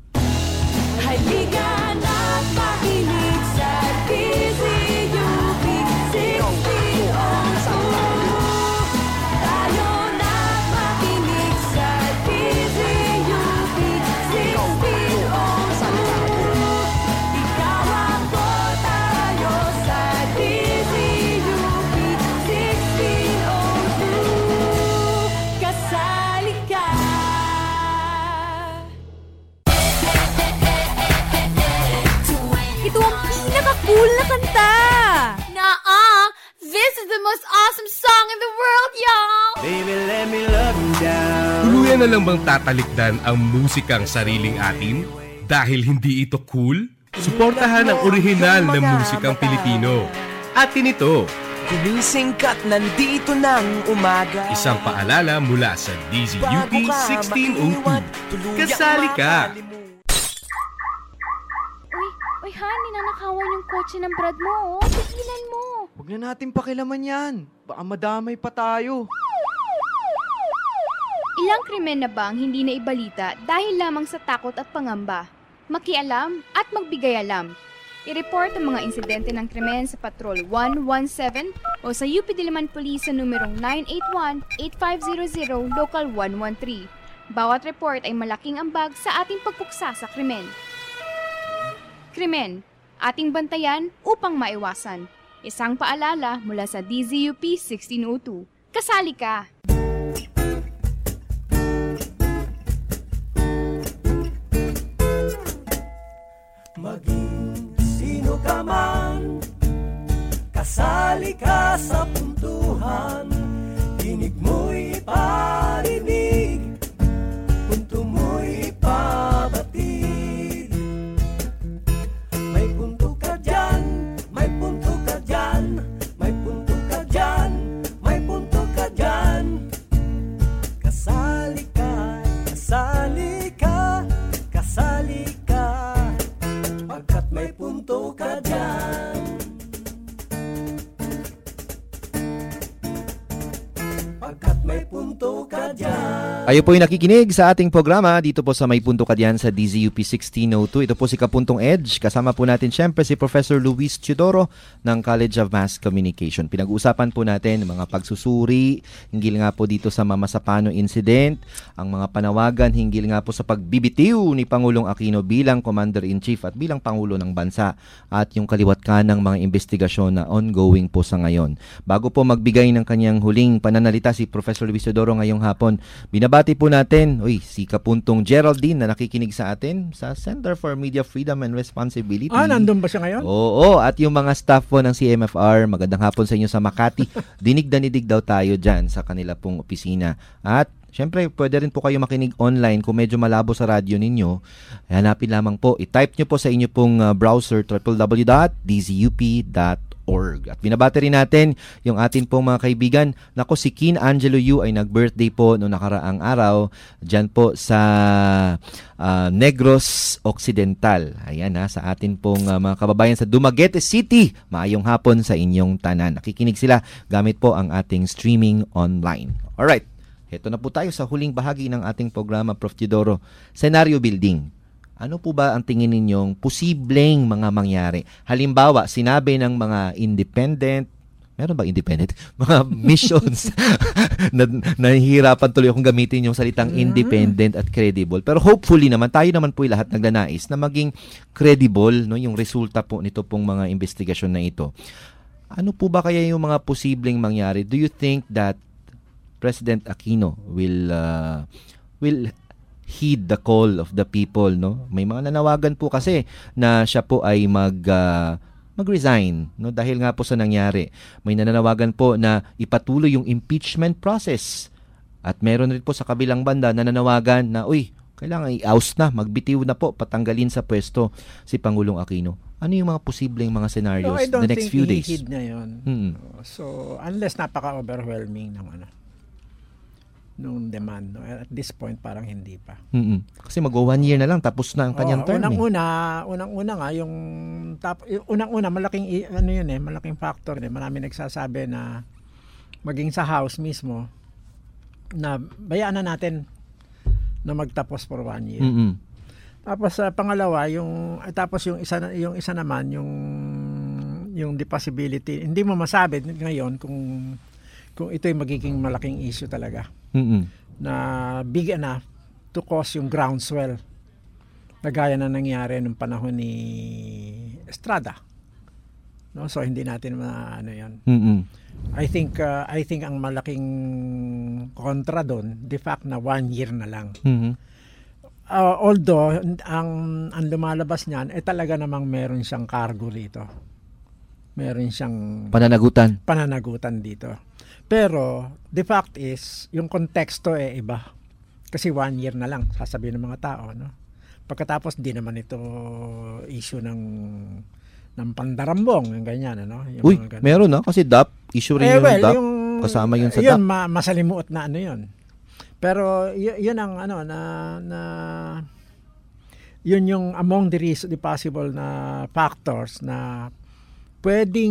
Cool na kanta! Nuh-uh! This is the most awesome song in the world, y'all! Baby, let me love you down. Tuluyan na lang bang tatalikdan ang musikang sariling atin? Dahil hindi ito cool? Suportahan ang orihinal na musikang Pilipino. Atin ito. Kumisingkat nandito ng umaga. Isang paalala mula sa DZUP 1602. Kasali ka! Uy, Han, ninanakawan yung kotse ng brad mo, oh. Tigilan mo. Huwag na natin pakilaman yan. Baka madamay pa tayo. Ilang krimen na ba ang hindi na ibalita dahil lamang sa takot at pangamba? Makialam at magbigay alam. I-report ang mga insidente ng krimen sa Patrol 117 o sa UP Diliman Police sa numerong 981-8500 Local 113. Bawat report ay malaking ambag sa ating pagpuksa sa krimen. Krimen, ating bantayan upang maiwasan. Isang paalala mula sa DZUP 1602. Kasali ka! Maging sino ka man, kasali ka sa puntuhan. Tinig mo'y parinig, punto mo'y pabatid. May punto ka dyan, may punto ka dyan, may punto ka dyan, may punto ka dyan. Kasali ka, kasali ka, kasali ka, pagkat may punto ka dyan. Pagkat may punto ka dyan. Kayo po yung nakikinig sa ating programa dito po sa May Punto Ka Diyan sa DZUP 1602. Ito po si Kapuntong Edge. Kasama po natin syempre si Professor Luis Teodoro ng College of Mass Communication. Pinag-uusapan po natin mga pagsusuri, hinggil nga po dito sa Mama Sapano incident, ang mga panawagan hinggil nga po sa pagbibitiw ni Pangulong Aquino bilang Commander-in-Chief at bilang Pangulo ng Bansa at yung kaliwat kanang mga investigasyon na ongoing po sa ngayon. Bago po magbigay ng kanyang huling pananalita si Professor Luis Teodoro ngayong hapon, binabati po natin si Kapuntong Geraldine na nakikinig sa atin sa Center for Media Freedom and Responsibility. Nandun ba siya ngayon? Oo, at yung mga staff po ng CMFR, magandang hapon sa inyo sa Makati. Dinig na nidig daw tayo dyan sa kanila pong opisina. At syempre, pwede rin po kayo makinig online kung medyo malabo sa radyo ninyo. Hanapin lamang po, i-type nyo po sa inyo pong browser www.dzup.org. At binabati rin natin yung atin pong mga kaibigan. Nako, si Keen Angelo Yu ay nag-birthday po noong nakaraang araw dyan po sa Negros Occidental. Ayan sa atin pong mga kababayan sa Dumaguete City. Maayong hapon sa inyong tanan. Nakikinig sila gamit po ang ating streaming online. Alright, heto na po tayo sa huling bahagi ng ating programa, Prof. Teodoro. Scenario building. Ano po ba ang tingin ninyong posibleng mga mangyari? Halimbawa, sinabi ng mga independent, meron ba independent? Mga missions na nahihirapan tuloy akong gamitin yung salitang independent at credible. Pero hopefully naman, tayo naman po lahat nagnanais na maging credible, no, yung resulta po nito pong mga investigasyon na ito. Ano po ba kaya yung mga posibleng mangyari? Do you think that President Aquino will heed the call of the people, no? May mga nanawagan po kasi na siya po ay mag-resign, no? Dahil nga po sa nangyari. May nananawagan po na ipatuloy yung impeachment process. At meron rin po sa kabilang banda na nanawagan na, kailangan i-oust na, magbitiw na po, patanggalin sa pwesto si Pangulong Aquino. Ano yung mga posibleng mga scenarios the next few days? I don't think niya yun. So, unless napaka-overwhelming nung demand. No? At this point, parang hindi pa. Kasi mag-1 year na lang, tapos na ang kanyang term. Unang-una nga, malaking factor. Marami nagsasabi na maging sa House mismo, na bayaan na natin na magtapos for 1 year. Tapos pangalawa, yung isa naman yung the possibility, hindi mo masabi ngayon kung ito'y magiging malaking issue talaga. Na big enough to cause yung groundswell na gaya na nangyari nung panahon ni Estrada. No? So hindi natin yan. I think ang malaking kontra doon, the fact na 1 year na lang. Although ang lumalabas niyan talaga namang meron siyang cargo rito. Meron siyang pananagutan dito. Pero the fact is, yung konteksto iba. Kasi 1 year na lang, sasabihin ng mga tao, no? Pagkatapos di naman ito issue ng pandarambong, yung ganyan, ano? Meron kasi DAP, issue rin yung DAP, kasama yun sa DAP. Yun, masalimuot na yun. Pero yun ang yun yung among the possible na factors na pwedeng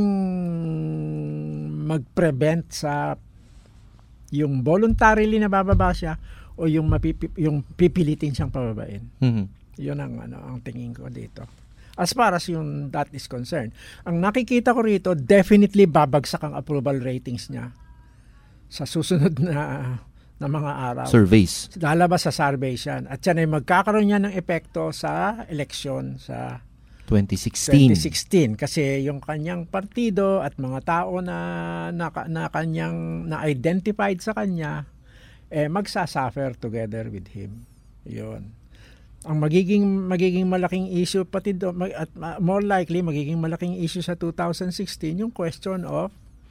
mag-prevent sa yung voluntarily na bababa siya o yung pipilitin siyang pababain. Yun ang tingin ko dito. As far as yung that is concerned. Ang nakikita ko rito, definitely babagsak ang approval ratings niya sa susunod na mga araw. Surveys. Lalabas sa surveys yan. At yan ay magkakaroon niya ng epekto sa eleksyon sa 2016. Kasi yung kanyang partido at mga tao na kanyang na-identified sa kanya magsasuffer together with him. Yun. Ang magiging malaking issue pati at more likely magiging malaking issue sa 2016 yung question of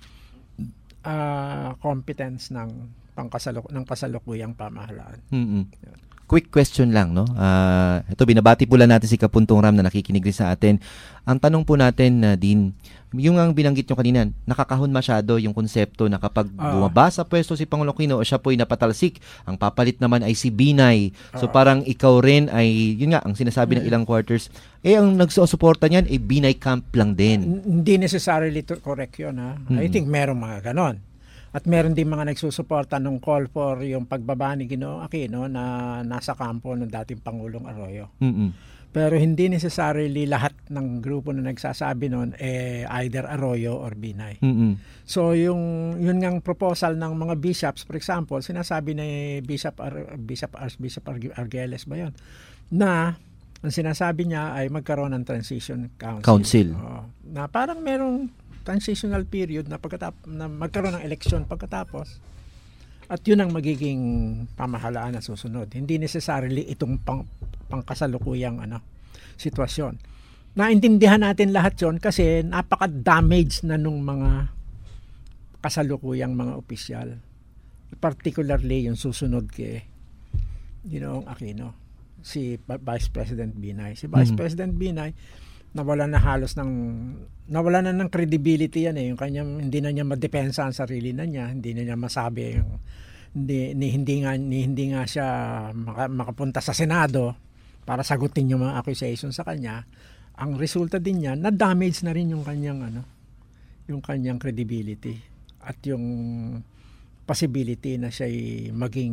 competence ng kasalukuyang pamahalaan. Quick question lang, no? Ito, binabati po lang natin si Kapuntong Ram na nakikinig rin sa atin. Ang tanong po natin, Dean, yung ang binanggit nyo kanina, nakakahon masyado yung konsepto na kapag bumaba sa pwesto si Pangulong Aquino o siya po'y napatalsik, ang papalit naman ay si Binay. So parang ikaw rin ay, yun nga, ang sinasabi ng ilang quarters, ang nagsusuporta niyan ay Binay camp lang din. Hindi necessarily correct yun, ha? I think merong mga ganon. At meron din mga nagsusuporta nung call for yung pagbaba ni Ginoong Aquino na nasa kampo ng dating Pangulong Arroyo. Pero hindi necessarily lahat ng grupo na nagsasabi nun either Arroyo or Binay. So yun ngang proposal ng mga bishops, for example, sinasabi ni Archbishop Argeles ba yun, na ang sinasabi niya ay magkaroon ng transition council. Na parang merong transitional period na magkaroon ng eleksyon pagkatapos at yun ang magiging pamahalaan na susunod. Hindi necessarily itong pangkasalukuyang sitwasyon. Naintindihan natin lahat yon kasi napaka-damage na nung mga kasalukuyang mga opisyal. Particularly yung susunod kay Ginoong Aquino, si Vice President Binay. Si Vice President Binay nawala na ng credibility yan yung kanyang, hindi na niya madepensa ang sarili na niya, hindi na niya masabi hindi nga siya makapunta sa Senado para sagutin yung mga accusation sa kanya. Ang resulta din niya, na-damage na rin yung kanyang credibility at yung possibility na siya'y maging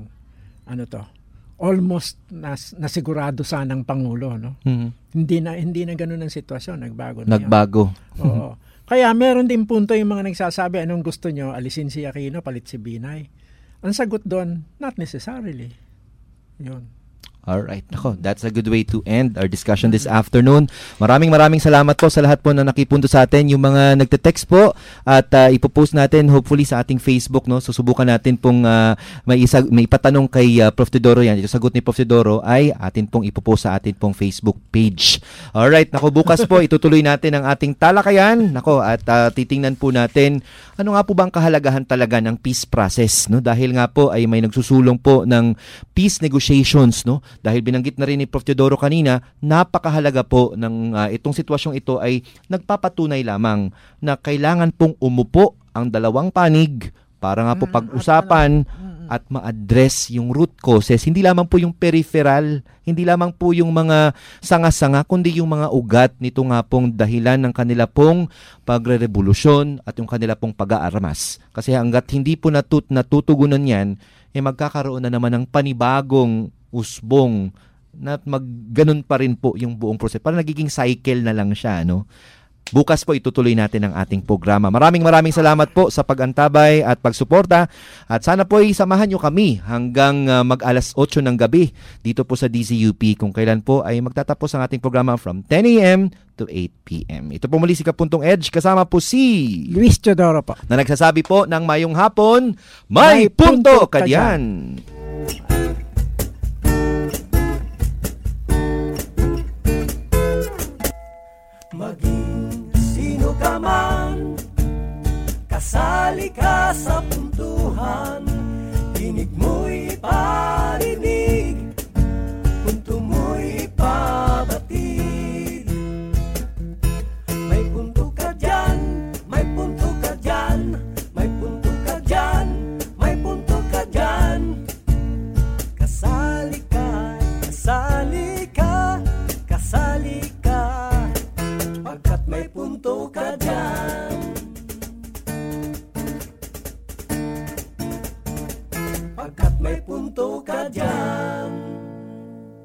almost nasigurado sanang pangulo, no? Hindi na ganoon ang sitwasyon, nagbago. Oo. Kaya meron din punto yung mga nagsasabi, anong gusto nyo, alisin si Aquino, palit si Binay. Ang sagot doon, not necessarily. Yun. Alright, nako, that's a good way to end our discussion this afternoon. Maraming salamat po sa lahat po na nakipunto sa atin, yung mga nagte-text po at ipopost natin hopefully sa ating Facebook, no. Susubukan natin pong may ipatanong kay Prof. Teodoro yan. Ito sagot ni Prof. Teodoro ay atin pong ipopost sa atin pong Facebook page. Alright, nako, bukas po itutuloy natin ang ating talakayan. Nako, at titingnan po natin ano nga po ba ang kahalagahan talaga ng peace process, no? Dahil nga po ay may nagsusulong po ng peace negotiations, no? Dahil binanggit na rin ni Prof. Teodoro kanina, napakahalaga po ng itong sitwasyong ito ay nagpapatunay lamang na kailangan pong umupo ang dalawang panig para nga po pag-usapan at ma-address yung root causes. Hindi lamang po yung peripheral, hindi lamang po yung mga sanga-sanga, kundi yung mga ugat nito nga pong dahilan ng kanila pong pagre-revolusyon at yung kanila pong pag-aarmas. Kasi hanggat hindi po natutugunan yan, magkakaroon na naman ng panibagong usbong na ganun pa rin po yung buong proseso. Parang nagiging cycle na lang siya, no? Bukas po itutuloy natin ang ating programa. Maraming salamat po sa pag-antabay at pagsuporta. At sana po samahan nyo kami hanggang mag-alas 8 ng gabi dito po sa DZUP, kung kailan po ay magtatapos ang ating programa from 10 a.m. to 8 p.m. Ito po muli si Kapuntong Edge, kasama po si Luis Teodoro po, na nagsasabi po ng mayong hapon, may punto ka diyan. Sino ka man, kasali ka sa puntuhan, tinig mo'y